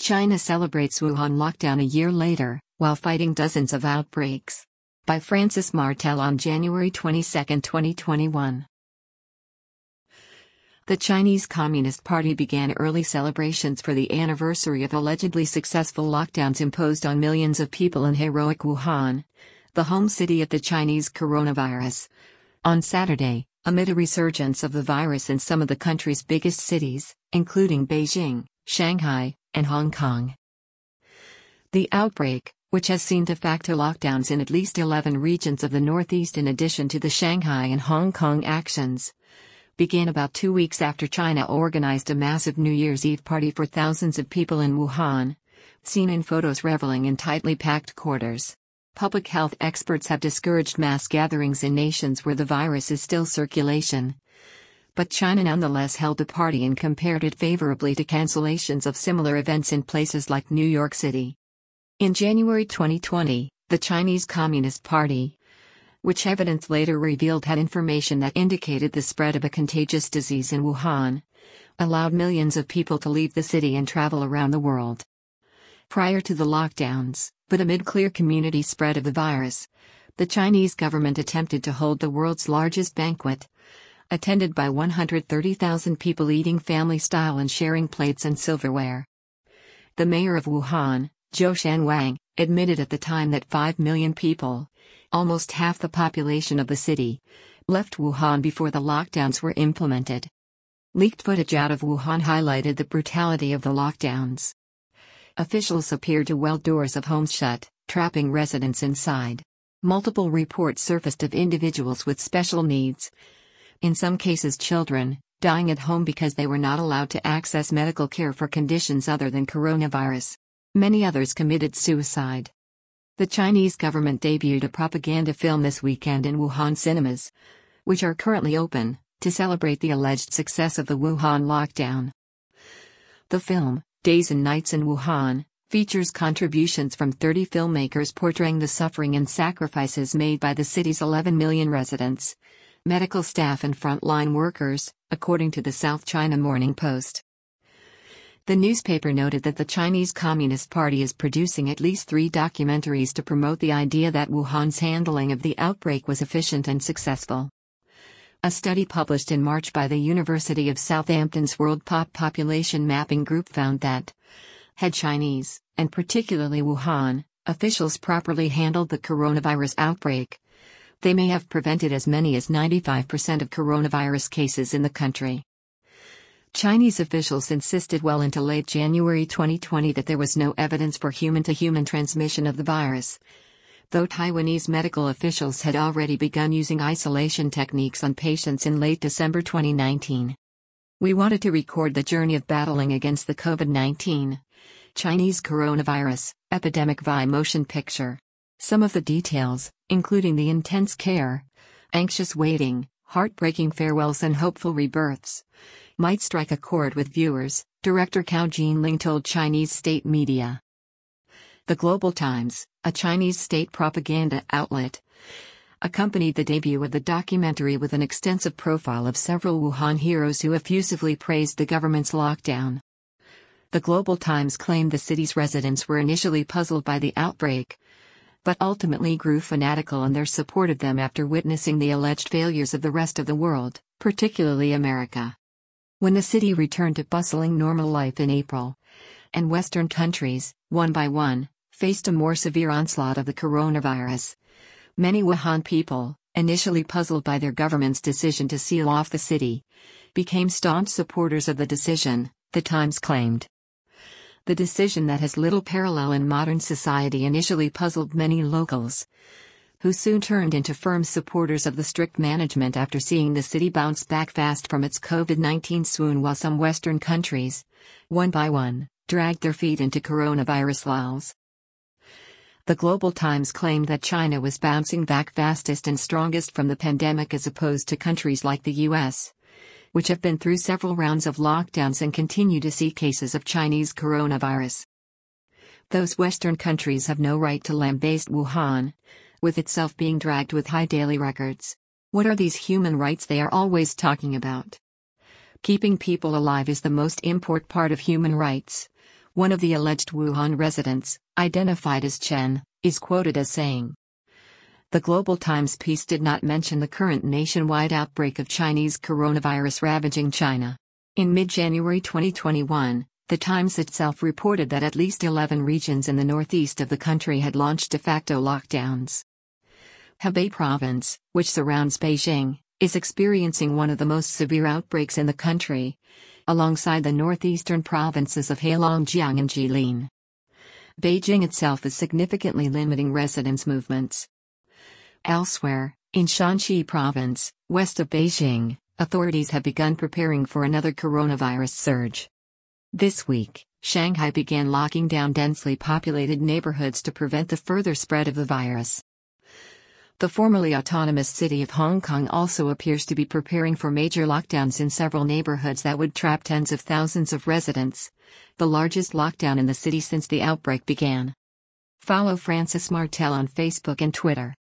China celebrates Wuhan lockdown a year later, while fighting dozens of outbreaks. By Francis Martel on January 22, 2021. The Chinese Communist Party began early celebrations for the anniversary of allegedly successful lockdowns imposed on millions of people in heroic Wuhan, the home city of the Chinese coronavirus, on Saturday, amid a resurgence of the virus in some of the country's biggest cities, including Beijing, Shanghai, and Hong Kong. The outbreak, which has seen de facto lockdowns in at least 11 regions of the Northeast in addition to the Shanghai and Hong Kong actions, began about 2 weeks after China organized a massive New Year's Eve party for thousands of people in Wuhan, seen in photos reveling in tightly packed quarters. Public health experts have discouraged mass gatherings in nations where the virus is still circulation. But China nonetheless held a party and compared it favorably to cancellations of similar events in places like New York City. In January 2020, the Chinese Communist Party, which evidence later revealed had information that indicated the spread of a contagious disease in Wuhan, allowed millions of people to leave the city and travel around the world. Prior to the lockdowns, but amid clear community spread of the virus, the Chinese government attempted to hold the world's largest banquet, attended by 130,000 people eating family-style and sharing plates and silverware. The mayor of Wuhan, Zhou Shanwang, admitted at the time that 5 million people, almost half the population of the city, left Wuhan before the lockdowns were implemented. Leaked footage out of Wuhan highlighted the brutality of the lockdowns. Officials appeared to weld doors of homes shut, trapping residents inside. Multiple reports surfaced of individuals with special needs, in some cases children, dying at home because they were not allowed to access medical care for conditions other than coronavirus. Many others committed suicide. The Chinese government debuted a propaganda film this weekend in Wuhan cinemas, which are currently open, to celebrate the alleged success of the Wuhan lockdown. The film, Days and Nights in Wuhan, features contributions from 30 filmmakers portraying the suffering and sacrifices made by the city's 11 million residents, medical staff and frontline workers, according to the South China Morning Post. The newspaper noted that the Chinese Communist Party is producing at least 3 documentaries to promote the idea that Wuhan's handling of the outbreak was efficient and successful. A study published in March by the University of Southampton's World Population Mapping Group found that, had Chinese, and particularly Wuhan, officials properly handled the coronavirus outbreak, they may have prevented as many as 95% of coronavirus cases in the country. Chinese officials insisted well into late January 2020 that there was no evidence for human-to-human transmission of the virus, though Taiwanese medical officials had already begun using isolation techniques on patients in late December 2019. We wanted to record the journey of battling against the COVID-19 Chinese coronavirus epidemic via motion picture. Some of the details, including the intense care, anxious waiting, heartbreaking farewells and hopeful rebirths, might strike a chord with viewers, director Cao Jinling told Chinese state media. The Global Times, a Chinese state propaganda outlet, accompanied the debut of the documentary with an extensive profile of several Wuhan heroes who effusively praised the government's lockdown. The Global Times claimed the city's residents were initially puzzled by the outbreak, but ultimately grew fanatical in their support of them after witnessing the alleged failures of the rest of the world, particularly America. When the city returned to bustling normal life in April, and Western countries, one by one, faced a more severe onslaught of the coronavirus, many Wuhan people, initially puzzled by their government's decision to seal off the city, became staunch supporters of the decision, the Times claimed. The decision that has little parallel in modern society initially puzzled many locals, who soon turned into firm supporters of the strict management after seeing the city bounce back fast from its COVID-19 swoon, while some Western countries, one by one, dragged their feet into coronavirus lulls. The Global Times claimed that China was bouncing back fastest and strongest from the pandemic as opposed to countries like the US, which have been through several rounds of lockdowns and continue to see cases of Chinese coronavirus. Those Western countries have no right to lambaste Wuhan, with itself being dragged with high daily records. What are these human rights they are always talking about? Keeping people alive is the most important part of human rights, One of the alleged Wuhan residents, identified as Chen, is quoted as saying, "The Global Times piece did not mention the current nationwide outbreak of Chinese coronavirus ravaging China." In mid-January 2021, the Times itself reported that at least 11 regions in the northeast of the country had launched de facto lockdowns. Hebei Province, which surrounds Beijing, is experiencing one of the most severe outbreaks in the country, alongside the northeastern provinces of Heilongjiang and Jilin. Beijing itself is significantly limiting residents' movements. Elsewhere, in Shanxi Province, west of Beijing, authorities have begun preparing for another coronavirus surge. This week, Shanghai began locking down densely populated neighborhoods to prevent the further spread of the virus. The formerly autonomous city of Hong Kong also appears to be preparing for major lockdowns in several neighborhoods that would trap tens of thousands of residents, the largest lockdown in the city since the outbreak began. Follow Francis Martel on Facebook and Twitter.